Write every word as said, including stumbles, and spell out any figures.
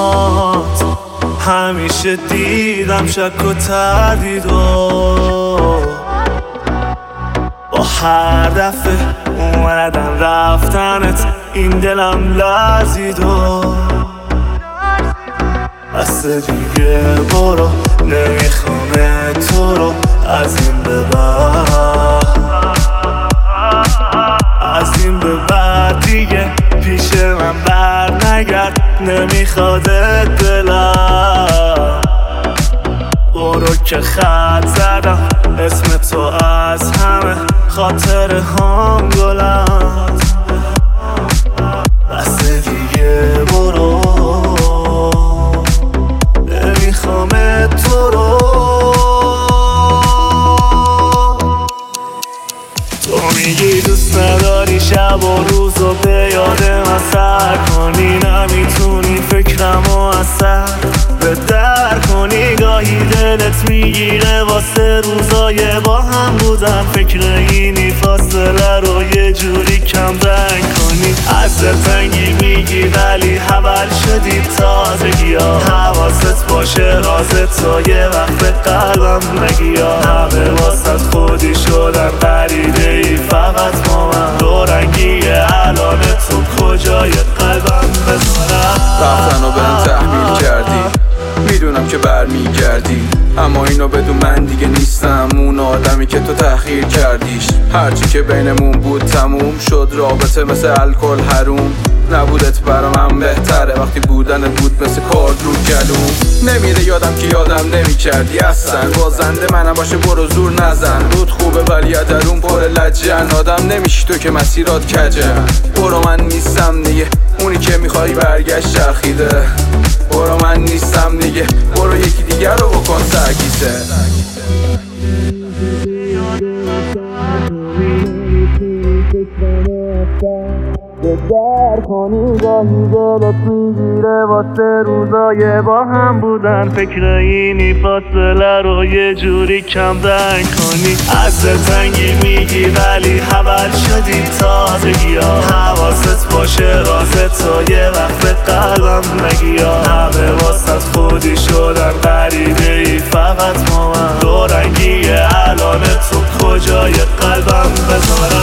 چشمات همیشه دیدم شک و تردید و با هر دفعه اومدن رفتنت این دلم لرزید و بس دیگه برو نمیخوام تو رو از این به بعد از این به بعد دیگه پیش من بر نگرد نمیخوادت دلم برو که خط زدم اسم تو از همه خاطر هم گلم بس دیگه برو نمیخوام تو رو تو میگی دوست نداری شب و روز و به یاد من سر کنی نمیتونی فکرمو از سر به در کنی گاهی دلت میگیره واسه روزای با هم بودن فکر اینی فاصله رو یه جوری کم رنگ کنی از تنگی میگی ولی حول شدی تازگی ها حواست باشه راز تو یه وقت به قلبم نگی ها همه واسه خودی شدن غریبه ای فقط ما من دو رنگیه الان تو کجای قلبم بذارم رفتن و بهم تحمیل کردی میدونم که برمیگردی اما اینو بدون من دیگه نیستم اون آدمی که تو تحقیر کردیش هرچی که بینمون بود تموم شد رابطه مثل الکل حروم نبودت برا من بهتره وقتی بودنت بود مثل کارد رو گلوم نمیره یادم که یادم نمی کردی اصلا بازنده منم باشه برو زور نزن رود خوبه ولی درون پر لجن آدم نمیشی تو که مسیرات کجن برو من نیستم دیگه اونی که میخوای برگشت چرخیده برو من نیستم دیگه برو یکی دیگر رو بکن سرگیسه به در کنی گاهی دلت میگیره واسه روزای با هم بودن فکر اینی فاصله رو یه جوری کم رنگ کنی از تنگی میگی ولی حول شدی تازگی ها حواست باشه راز تو یه وقت به قلبم نگی ها همه واسه خودی شدن غریبه ای فقط ما من دو رنگیه الان تو کجای قلبم بذارم